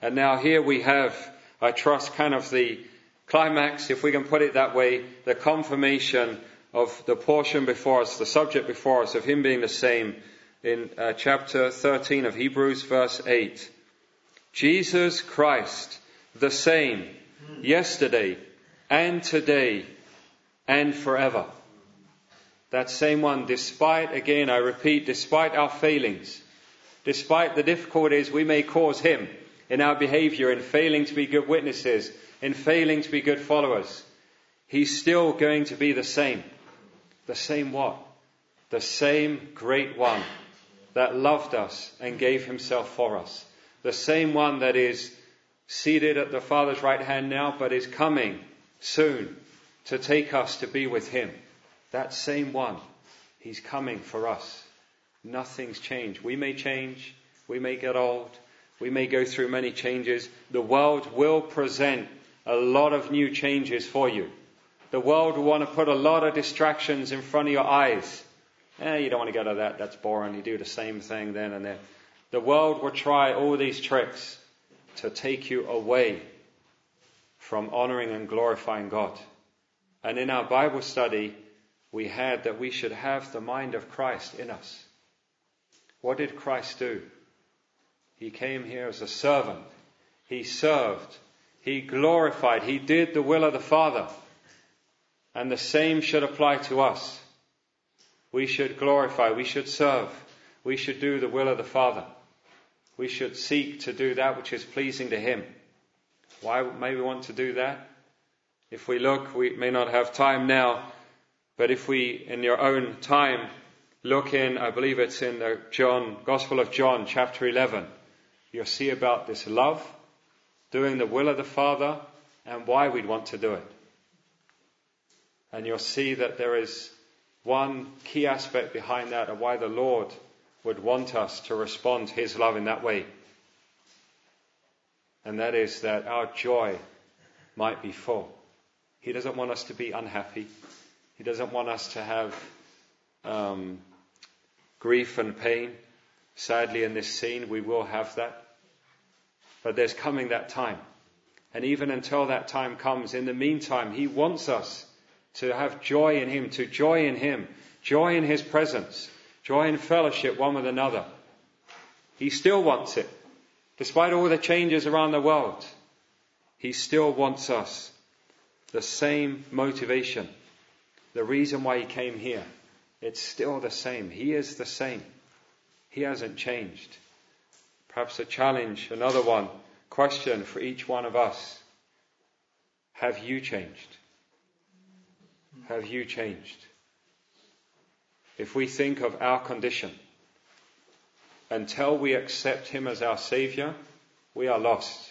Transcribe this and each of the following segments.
And now here we have, I trust, kind of the climax, if we can put it that way, the confirmation of the portion before us, the subject before us, of him being the same in chapter 13 of Hebrews, verse 8. Jesus Christ, the same, yesterday and today and forever. That same one, despite, again I repeat, despite our failings, despite the difficulties we may cause him in our behavior, in failing to be good witnesses, in failing to be good followers, he's still going to be the same. The same what? The same great one that loved us and gave himself for us. The same one that is seated at the Father's right hand now, but is coming soon to take us to be with him. That same one, he's coming for us. Nothing's changed. We may change, we may get old, we may go through many changes. The world will present a lot of new changes for you. The world will want to put a lot of distractions in front of your eyes. You don't want to go to that, that's boring. You do the same thing then and there. The world will try all these tricks to take you away from honoring and glorifying God. And in our Bible study, we had that we should have the mind of Christ in us. What did Christ do? He came here as a servant. He served. He glorified. He did the will of the Father. And the same should apply to us. We should glorify. We should serve. We should do the will of the Father. We should seek to do that which is pleasing to him. Why may we want to do that? If we look, we may not have time now, but if we, in your own time, look in, I believe it's in the Gospel of John, chapter 11, you'll see about this love, doing the will of the Father, and why we'd want to do it. And you'll see that there is one key aspect behind that of why the Lord would want us to respond to his love in that way. And that is that our joy might be full. He doesn't want us to be unhappy. He doesn't want us to have grief and pain. Sadly, in this scene, we will have that. But there's coming that time. And even until that time comes, in the meantime, he wants us to have joy in him, to joy in him, joy in his presence, joy in fellowship one with another. He still wants it. Despite all the changes around the world, he still wants us. The same motivation. The reason why he came here, it's still the same. He is the same. He hasn't changed. Perhaps a challenge, another one, question for each one of us. Have you changed? Have you changed? If we think of our condition, until we accept him as our Saviour, we are lost.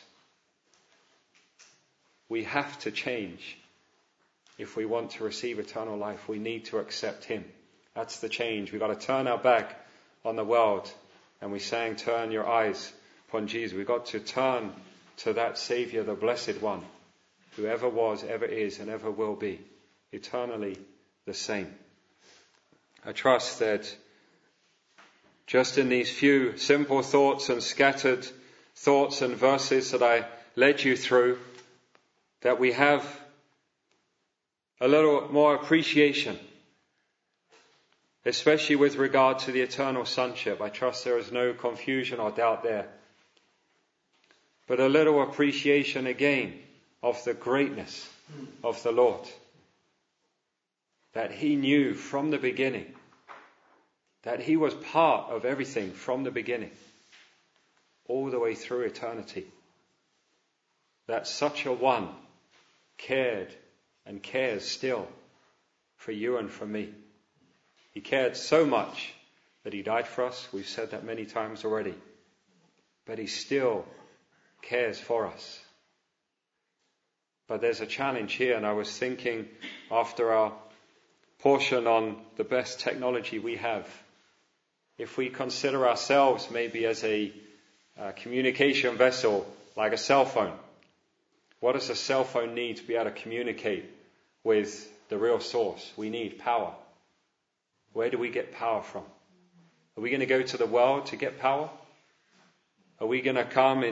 We have to change. If we want to receive eternal life, we need to accept him. That's the change. We've got to turn our back on the world. And we sang, turn your eyes upon Jesus. We've got to turn to that Saviour, the Blessed One, who ever was, ever is, and ever will be, eternally the same. I trust that just in these few simple thoughts and scattered thoughts and verses that I led you through, that we have a little more appreciation, especially with regard to the eternal sonship. I trust there is no confusion or doubt there. But a little appreciation again of the greatness of the Lord. That he knew from the beginning, that he was part of everything from the beginning, all the way through eternity. That such a one cared and cares still for you and for me. He cared so much that he died for us. We've said that many times already. But he still cares for us. But there's a challenge here, and I was thinking after our portion on the best technology we have, if we consider ourselves maybe as a communication vessel like a cell phone, what does a cell phone need to be able to communicate with the real source? We need power. Where do we get power from? Are we going to go to the world to get power? Are we going to come in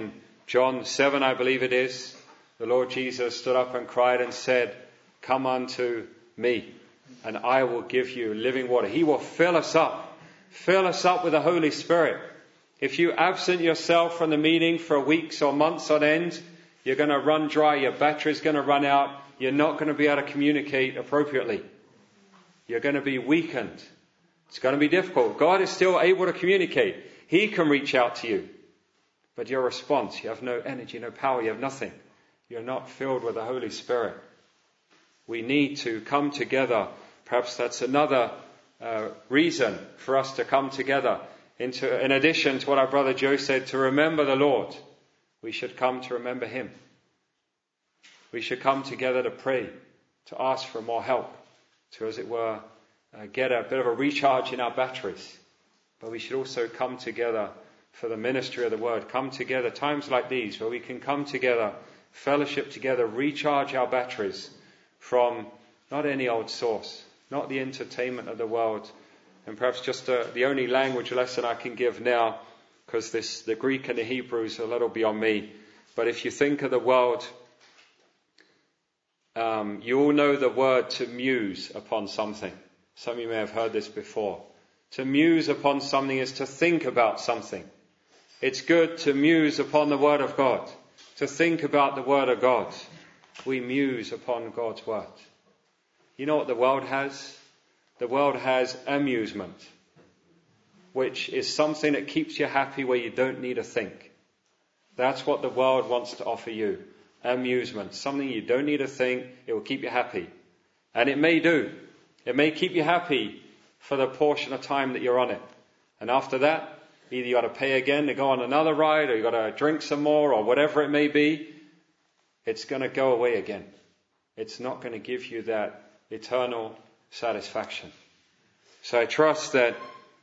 John 7, I believe it is, the Lord Jesus stood up and cried and said, "Come unto me, and I will give you living water." He will fill us up with the Holy Spirit. If you absent yourself from the meeting for weeks or months on end, you're going to run dry, your battery's going to run out, you're not going to be able to communicate appropriately. You're going to be weakened. It's going to be difficult. God is still able to communicate. He can reach out to you. But your response, you have no energy, no power, you have nothing. You're not filled with the Holy Spirit. We need to come together. Perhaps that's another reason for us to come together. In addition to what our brother Joe said, to remember the Lord, we should come to remember Him. We should come together to pray, to ask for more help, to, as it were, get a bit of a recharge in our batteries. But we should also come together for the ministry of the Word. Come together times like these where we can come together, fellowship together, recharge our batteries from not any old source, not the entertainment of the world. And perhaps just the only language lesson I can give now, because the Greek and the Hebrew is a little beyond me. But if you think of the world, you all know the word to muse upon something. Some of you may have heard this before. To muse upon something is to think about something. It's good to muse upon the Word of God, to think about the Word of God. We muse upon God's Word. You know what the world has? The world has amusement, which is something that keeps you happy where you don't need to think. That's what the world wants to offer you. Amusement. Something you don't need to think. It will keep you happy. And it may do. It may keep you happy for the portion of time that you're on it. And after that, either you got to pay again to go on another ride, or you got to drink some more, or whatever it may be. It's going to go away again. It's not going to give you that eternal satisfaction. So I trust that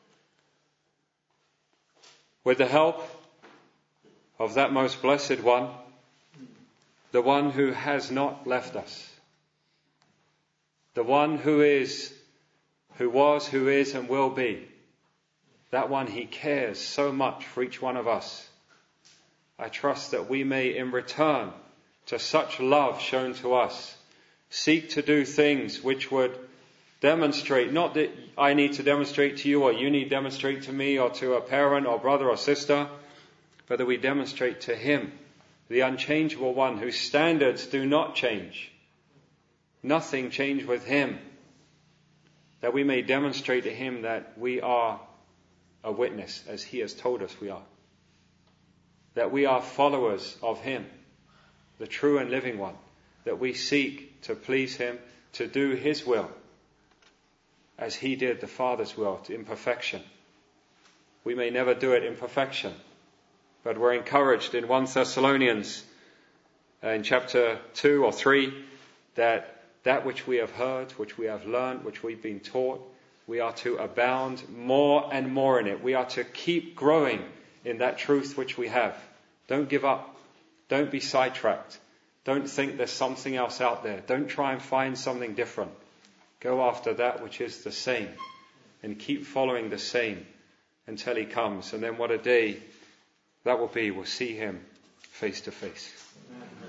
with the help of that most blessed one, the one who has not left us, the one who is, who was, who is, and will be, that one, He cares so much for each one of us. I trust that we may, in return to such love shown to us, seek to do things which would demonstrate, not that I need to demonstrate to you or you need to demonstrate to me or to a parent or brother or sister, but that we demonstrate to Him, the unchangeable one whose standards do not change. Nothing changed with Him. That we may demonstrate to Him that we are a witness as He has told us we are. That we are followers of Him, the true and living one. That we seek to please Him, to do His will, as He did the Father's will, in perfection. We may never do it in perfection, but we're encouraged in 1 Thessalonians in chapter 2 or 3 that which we have heard, which we have learned, which we've been taught, we are to abound more and more in it. We are to keep growing in that truth which we have. Don't give up. Don't be sidetracked. Don't think there's something else out there. Don't try and find something different. Go after that which is the same and keep following the same until He comes. And then what a day that will be. We'll see Him face to face. Amen.